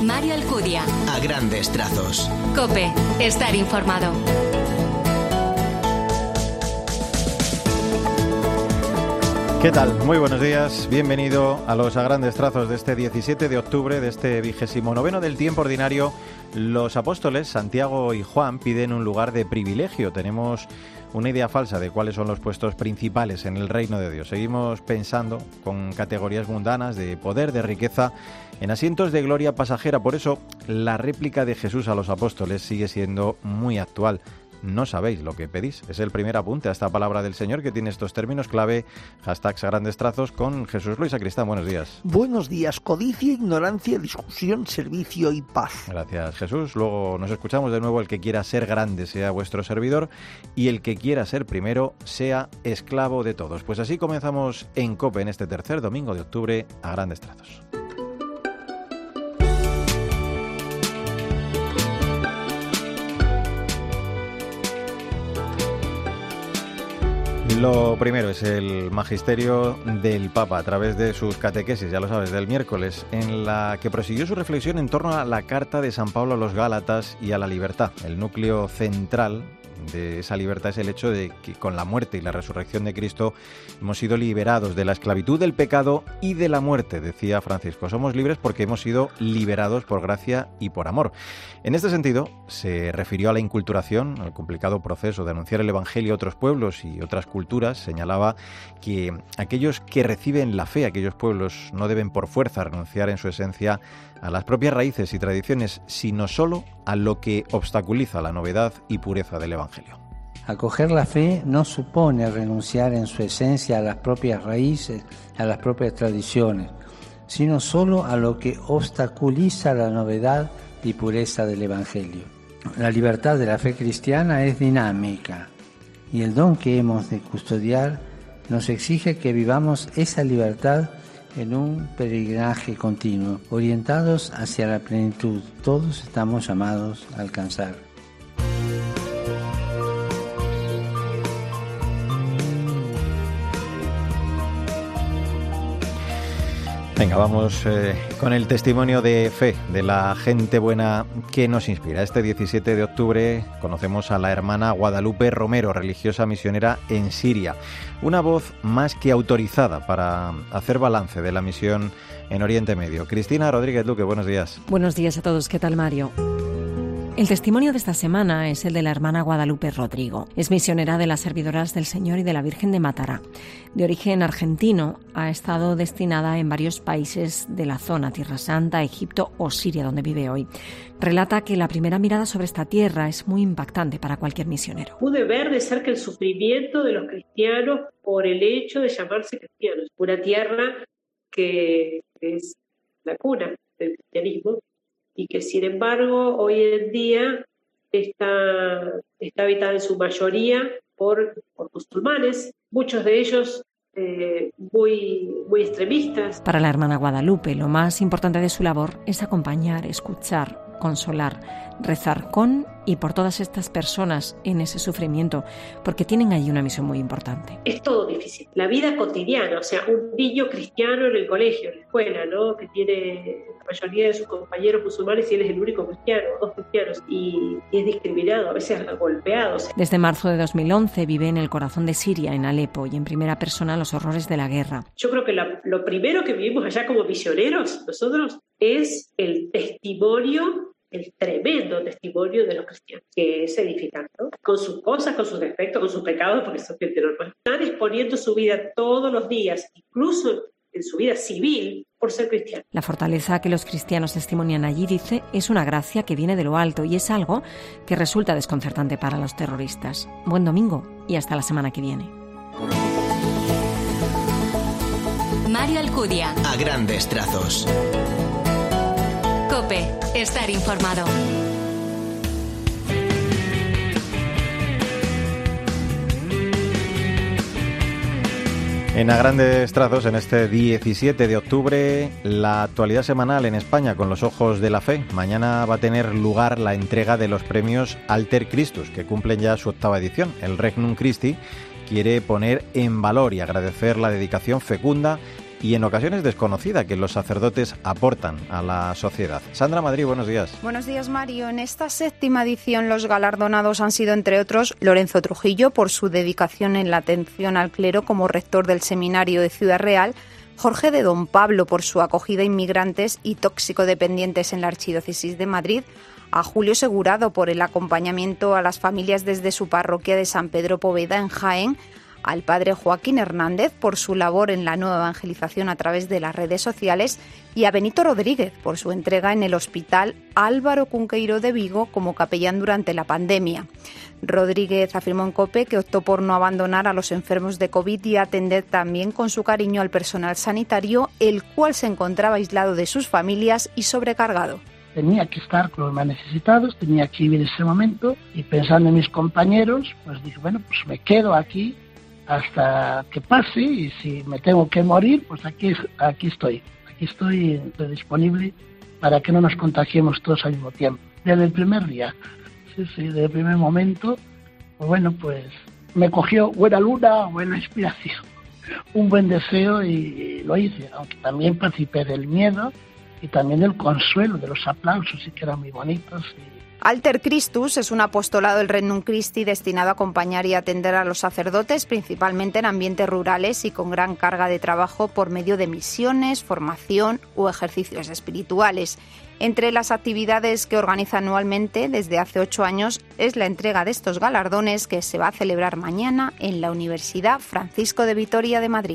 Mario Alcudia. A grandes trazos. COPE. Estar informado. ¿Qué tal? Muy buenos días. Bienvenido a los A Grandes Trazos de este 17 de octubre de este 29º del tiempo ordinario. Los apóstoles Santiago y Juan piden un lugar de privilegio. Tenemos una idea falsa de cuáles son los puestos principales en el reino de Dios. Seguimos pensando con categorías mundanas de poder, de riqueza, en asientos de gloria pasajera. Por eso la réplica de Jesús a los apóstoles sigue siendo muy actual. No sabéis lo que pedís. Es el primer apunte a esta palabra del Señor que tiene estos términos clave. Hashtags A Grandes Trazos con Jesús Luis Sacristán. Buenos días. Buenos días. Codicia, ignorancia, discusión, servicio y paz. Gracias, Jesús. Luego nos escuchamos de nuevo. El que quiera ser grande sea vuestro servidor y el que quiera ser primero sea esclavo de todos. Pues así comenzamos en COPE en este tercer domingo de octubre a Grandes Trazos. Lo primero es el magisterio del Papa a través de sus catequesis, ya lo sabes, del miércoles, en la que prosiguió su reflexión en torno a la carta de San Pablo a los Gálatas y a la libertad. El núcleo central de esa libertad es el hecho de que con la muerte y la resurrección de Cristo hemos sido liberados de la esclavitud del pecado y de la muerte, decía Francisco. Somos libres porque hemos sido liberados por gracia y por amor. En este sentido, se refirió a la inculturación, al complicado proceso de anunciar el Evangelio a otros pueblos y otras culturas. Señalaba que aquellos que reciben la fe, aquellos pueblos, no deben por fuerza renunciar en su esencia a las propias raíces y tradiciones, sino solo a lo que obstaculiza la novedad y pureza del Evangelio. Acoger la fe no supone renunciar en su esencia a las propias raíces, a las propias tradiciones, sino solo a lo que obstaculiza la novedad y pureza del Evangelio. La libertad de la fe cristiana es dinámica y el don que hemos de custodiar nos exige que vivamos esa libertad en un peregrinaje continuo, orientados hacia la plenitud. Todos estamos llamados a alcanzar. Venga, vamos con el testimonio de fe de la gente buena que nos inspira. Este 17 de octubre conocemos a la hermana Guadalupe Romero, religiosa misionera en Siria. Una voz más que autorizada para hacer balance de la misión en Oriente Medio. Cristina Rodríguez Luque, buenos días. Buenos días a todos. ¿Qué tal, Mario? El testimonio de esta semana es el de la hermana Guadalupe Rodrigo. Es misionera de las Servidoras del Señor y de la Virgen de Matará. De origen argentino, ha estado destinada en varios países de la zona, Tierra Santa, Egipto o Siria, donde vive hoy. Relata que la primera mirada sobre esta tierra es muy impactante para cualquier misionero. Pude ver de cerca el sufrimiento de los cristianos por el hecho de llamarse cristianos. Una tierra que es la cuna del cristianismo, y que sin embargo hoy en día está habitada en su mayoría por musulmanes, muchos de ellos muy extremistas. Para la hermana Guadalupe, lo más importante de su labor es acompañar, escuchar, consolar, rezar con y por todas estas personas en ese sufrimiento, porque tienen ahí una misión muy importante. Es todo difícil. La vida cotidiana, o sea, un niño cristiano en el colegio, en la escuela, ¿no? Que tiene la mayoría de sus compañeros musulmanes y él es el único cristiano, dos cristianos, y es discriminado, a veces golpeado. Desde marzo de 2011 vive en el corazón de Siria, en Alepo, y en primera persona los horrores de la guerra. Yo creo que lo primero que vivimos allá como misioneros, nosotros, es el testimonio, el tremendo testimonio de los cristianos, que es edificante, ¿no? Con sus cosas, con sus defectos, con sus pecados, porque son gente normal. Están exponiendo su vida todos los días, incluso en su vida civil, por ser cristianos. La fortaleza que los cristianos testimonian allí, dice, es una gracia que viene de lo alto y es algo que resulta desconcertante para los terroristas. Buen domingo y hasta la semana que viene. Mario Alcudia. A grandes trazos. COPE. Estar informado. En A Grandes Trazos, en este 17 de octubre, la actualidad semanal en España con los ojos de la fe. Mañana va a tener lugar la entrega de los premios Alter Christus, que cumplen ya su 8ª edición. El Regnum Christi quiere poner en valor y agradecer la dedicación fecunda y en ocasiones desconocida que los sacerdotes aportan a la sociedad. Sandra Madrid, buenos días. Buenos días, Mario. En esta 7ª edición los galardonados han sido, entre otros, Lorenzo Trujillo por su dedicación en la atención al clero como rector del seminario de Ciudad Real, Jorge de Don Pablo por su acogida a inmigrantes y toxicodependientes en la Archidiócesis de Madrid, a Julio Segurado por el acompañamiento a las familias desde su parroquia de San Pedro Poveda en Jaén, al padre Joaquín Hernández por su labor en la nueva evangelización a través de las redes sociales y a Benito Rodríguez por su entrega en el Hospital Álvaro Cunqueiro de Vigo como capellán durante la pandemia. Rodríguez afirmó en COPE que optó por no abandonar a los enfermos de COVID y atender también con su cariño al personal sanitario, el cual se encontraba aislado de sus familias y sobrecargado. Tenía que estar con los más necesitados, tenía que vivir ese momento y pensando en mis compañeros, pues dije, bueno, pues me quedo aquí hasta que pase y si me tengo que morir, pues aquí estoy disponible para que no nos contagiemos todos al mismo tiempo. Desde el primer día, desde el primer momento, pues bueno, pues me cogió buena luna, buena inspiración, un buen deseo y lo hice, aunque también participé del miedo y también del consuelo, de los aplausos, y que eran muy bonitos. Alter Christus es un apostolado del Regnum Christi destinado a acompañar y atender a los sacerdotes, principalmente en ambientes rurales y con gran carga de trabajo por medio de misiones, formación o ejercicios espirituales. Entre las actividades que organiza anualmente desde hace 8 años es la entrega de estos galardones que se va a celebrar mañana en la Universidad Francisco de Vitoria de Madrid.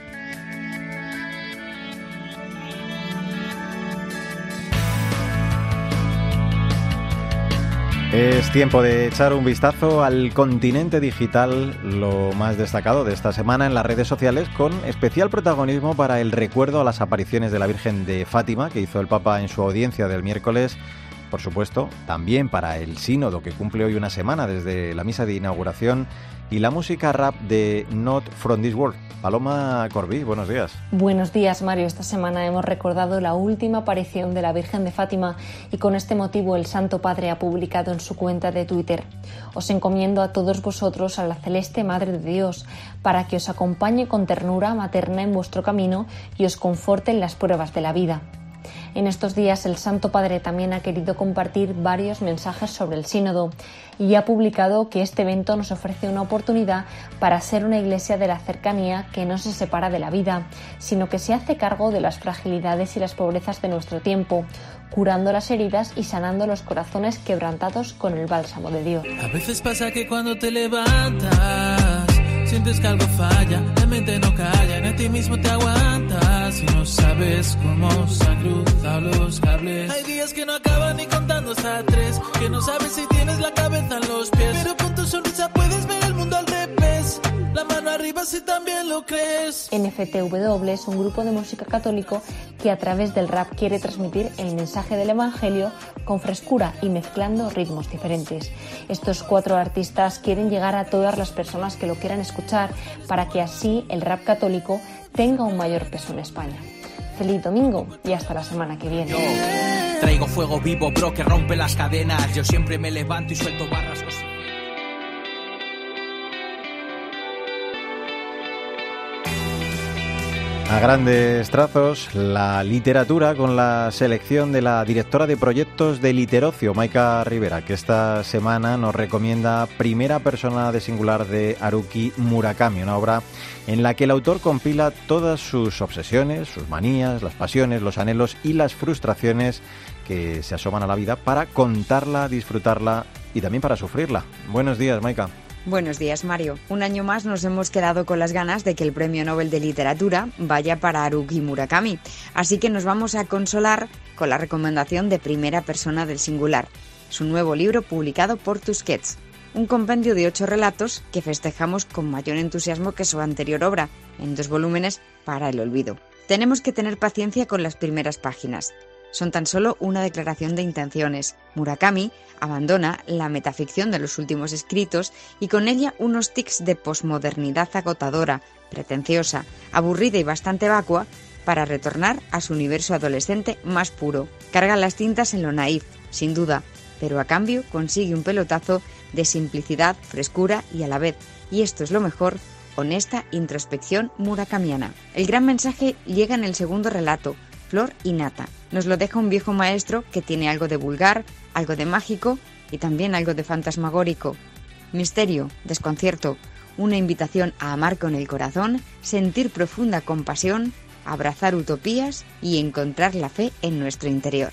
Es tiempo de echar un vistazo al continente digital, lo más destacado de esta semana en las redes sociales, con especial protagonismo para el recuerdo a las apariciones de la Virgen de Fátima que hizo el Papa en su audiencia del miércoles. Por supuesto, también para el sínodo que cumple hoy una semana desde la misa de inauguración y la música rap de Not From This World. Paloma Corbí, buenos días. Buenos días, Mario. Esta semana hemos recordado la última aparición de la Virgen de Fátima y con este motivo el Santo Padre ha publicado en su cuenta de Twitter: os encomiendo a todos vosotros a la celeste Madre de Dios para que os acompañe con ternura materna en vuestro camino y os conforte en las pruebas de la vida. En estos días el Santo Padre también ha querido compartir varios mensajes sobre el sínodo y ha publicado que este evento nos ofrece una oportunidad para ser una iglesia de la cercanía que no se separa de la vida, sino que se hace cargo de las fragilidades y las pobrezas de nuestro tiempo, curando las heridas y sanando los corazones quebrantados con el bálsamo de Dios. A veces pasa que cuando te levantas sientes que algo falla, la mente no calla, en ti mismo te aguantas y no sabes cómo se han cruzado los cables. Hay días que no acaban ni contando hasta 3, que no sabes si tienes la cabeza en los pies, pero con tu sonrisa puedes ver el mundo al revés. La mano arriba si también lo crees. NFTW es un grupo de música católico que a través del rap quiere transmitir el mensaje del Evangelio con frescura y mezclando ritmos diferentes. Estos 4 artistas quieren llegar a todas las personas que lo quieran escuchar para que así el rap católico tenga un mayor peso en España. Feliz domingo y hasta la semana que viene. Yo traigo fuego vivo, bro, que rompe las cadenas. Yo siempre me levanto y suelto barras. A grandes trazos, la literatura con la selección de la directora de proyectos de Literocio, Maika Rivera, que esta semana nos recomienda Primera persona de singular de Haruki Murakami, una obra en la que el autor compila todas sus obsesiones, sus manías, las pasiones, los anhelos y las frustraciones que se asoman a la vida para contarla, disfrutarla y también para sufrirla. Buenos días, Maika. Buenos días, Mario. Un año más nos hemos quedado con las ganas de que el Premio Nobel de Literatura vaya para Haruki Murakami, así que nos vamos a consolar con la recomendación de Primera persona del singular, su nuevo libro publicado por Tusquets, un compendio de 8 relatos que festejamos con mayor entusiasmo que su anterior obra, en 2 volúmenes para el olvido. Tenemos que tener paciencia con las primeras páginas. Son tan solo una declaración de intenciones. Murakami abandona la metaficción de los últimos escritos y con ella unos tics de posmodernidad agotadora, pretenciosa, aburrida y bastante vacua para retornar a su universo adolescente más puro. Carga las tintas en lo naif, sin duda, pero a cambio consigue un pelotazo de simplicidad, frescura y a la vez, y esto es lo mejor, honesta introspección murakamiana. El gran mensaje llega en el segundo relato, Flor y Nata. Nos lo deja un viejo maestro que tiene algo de vulgar, algo de mágico y también algo de fantasmagórico. Misterio, desconcierto, una invitación a amar con el corazón, sentir profunda compasión, abrazar utopías y encontrar la fe en nuestro interior.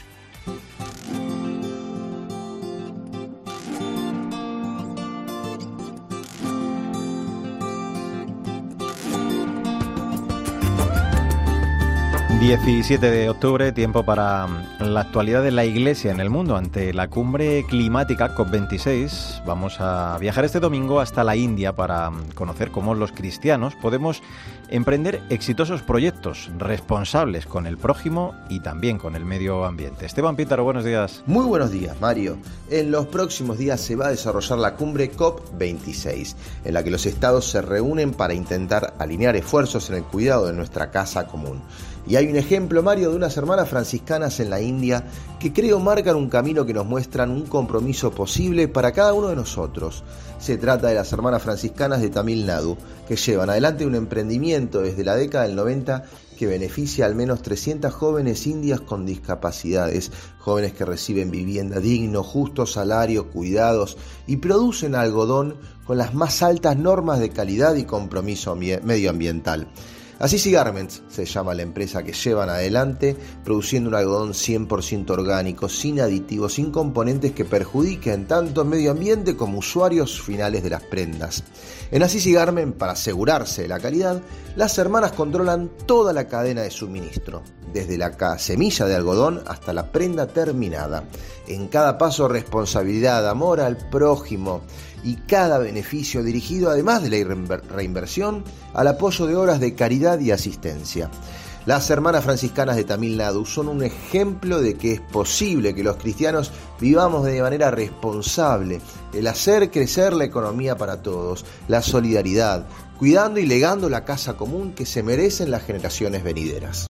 ...17 de octubre, tiempo para la actualidad de la Iglesia en el mundo. Ante la cumbre climática COP26, vamos a viajar este domingo hasta la India para conocer cómo los cristianos podemos emprender exitosos proyectos responsables con el prójimo y también con el medio ambiente. Esteban Pítaro, buenos días. Muy buenos días, Mario. En los próximos días se va a desarrollar la cumbre COP26, en la que los estados se reúnen para intentar alinear esfuerzos en el cuidado de nuestra casa común. Y hay un ejemplo, Mario, de unas hermanas franciscanas en la India que creo marcan un camino que nos muestran un compromiso posible para cada uno de nosotros. Se trata de las hermanas franciscanas de Tamil Nadu, que llevan adelante un emprendimiento desde la década del 90 que beneficia a al menos 300 jóvenes indias con discapacidades, jóvenes que reciben vivienda digna, justo salario, cuidados y producen algodón con las más altas normas de calidad y compromiso medioambiental. Assisi Garments se llama la empresa que llevan adelante, produciendo un algodón 100% orgánico, sin aditivos, sin componentes que perjudiquen tanto el medio ambiente como usuarios finales de las prendas. En Assisi Garments, para asegurarse de la calidad, las hermanas controlan toda la cadena de suministro, desde la semilla de algodón hasta la prenda terminada. En cada paso, responsabilidad, amor al prójimo y cada beneficio dirigido, además de la reinversión, al apoyo de obras de caridad y asistencia. Las hermanas franciscanas de Tamil Nadu son un ejemplo de que es posible que los cristianos vivamos de manera responsable, el hacer crecer la economía para todos, la solidaridad, cuidando y legando la casa común que se merecen las generaciones venideras.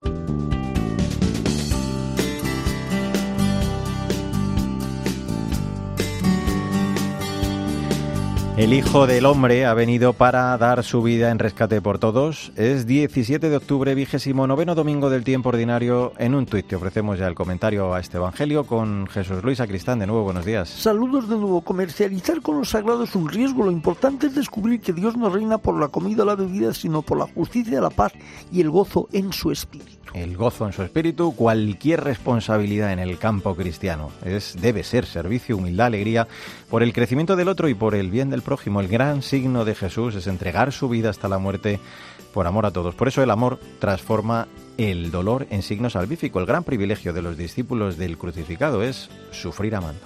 El Hijo del Hombre ha venido para dar su vida en rescate por todos. Es 17 de octubre, 29º domingo del tiempo ordinario. En un tuit te ofrecemos ya el comentario a este evangelio con Jesús Luis Sacristán. De nuevo, buenos días. Saludos de nuevo. Comercializar con lo sagrado es un riesgo. Lo importante es descubrir que Dios no reina por la comida o la bebida, sino por la justicia, la paz y el gozo en su espíritu. El gozo en su espíritu, cualquier responsabilidad en el campo cristiano debe ser servicio, humildad, alegría por el crecimiento del otro y por el bien del prójimo. El gran signo de Jesús es entregar su vida hasta la muerte por amor a todos. Por eso el amor transforma el dolor en signo salvífico. El gran privilegio de los discípulos del crucificado es sufrir amando.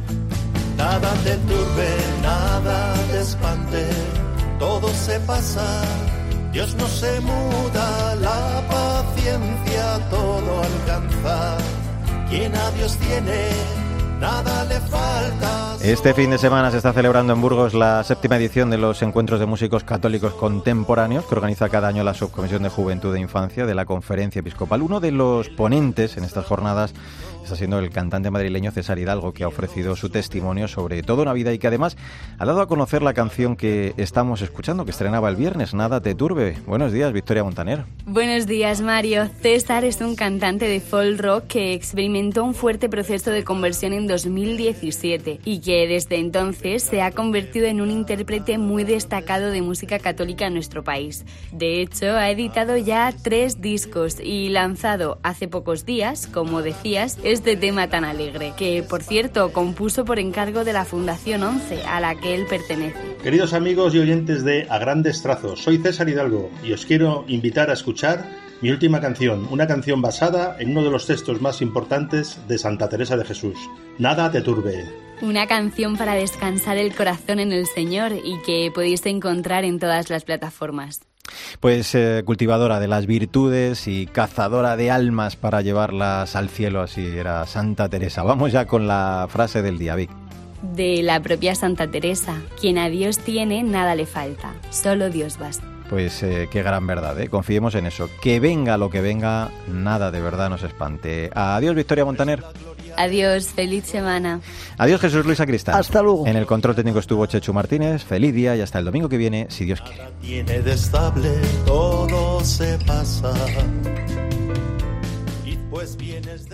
Nada te turbe, nada te espante, todo se pasa. Dios no se muda, la paciencia todo alcanza. Quien a Dios tiene, nada le falta. Este fin de semana se está celebrando en Burgos la 7ª edición de los Encuentros de Músicos Católicos Contemporáneos que organiza cada año la Subcomisión de Juventud e Infancia de la Conferencia Episcopal. Uno de los ponentes en estas jornadas está siendo el cantante madrileño César Hidalgo, que ha ofrecido su testimonio sobre toda una vida y que además ha dado a conocer la canción que estamos escuchando, que estrenaba el viernes, Nada te turbe. Buenos días, Victoria Montaner. Buenos días, Mario. César es un cantante de folk rock que experimentó un fuerte proceso de conversión en 2017 y que desde entonces se ha convertido en un intérprete muy destacado de música católica en nuestro país. De hecho, ha editado ya 3 discos y lanzado hace pocos días, como decías, este tema tan alegre, que por cierto compuso por encargo de la Fundación 11, a la que él pertenece. Queridos amigos y oyentes de A Grandes Trazos, soy César Hidalgo y os quiero invitar a escuchar mi última canción, una canción basada en uno de los textos más importantes de Santa Teresa de Jesús, Nada te turbe. Una canción para descansar el corazón en el Señor y que podéis encontrar en todas las plataformas. Pues cultivadora de las virtudes y cazadora de almas para llevarlas al cielo, así era Santa Teresa. Vamos ya con la frase del día, Vic. De la propia Santa Teresa: quien a Dios tiene, nada le falta, solo Dios basta. Pues qué gran verdad, ¿eh? Confiemos en eso. Que venga lo que venga, nada de verdad nos espante. Adiós, Victoria Montaner. Adiós, feliz semana. Adiós, Jesús Luis Sacristán. Hasta luego. En el control técnico estuvo Chechu Martínez. Feliz día y hasta el domingo que viene, si Dios quiere. Tiene de estable, todo se pasa. Y pues vienes